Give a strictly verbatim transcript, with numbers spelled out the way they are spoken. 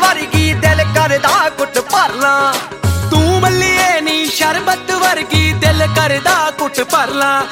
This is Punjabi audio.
ਵਰਗੀ ਦਿਲ ਕਰਦਾ ਕੁੱਟ ਭਰ ਲਾਂ। ਤੂੰ ਮੱਲੀਏ ਨੀ ਸ਼ਰਬਤ ਵਰਗੀ ਦਿਲ ਕਰਦਾ ਕੁੱਟ ਭਰ ਲਾਂ।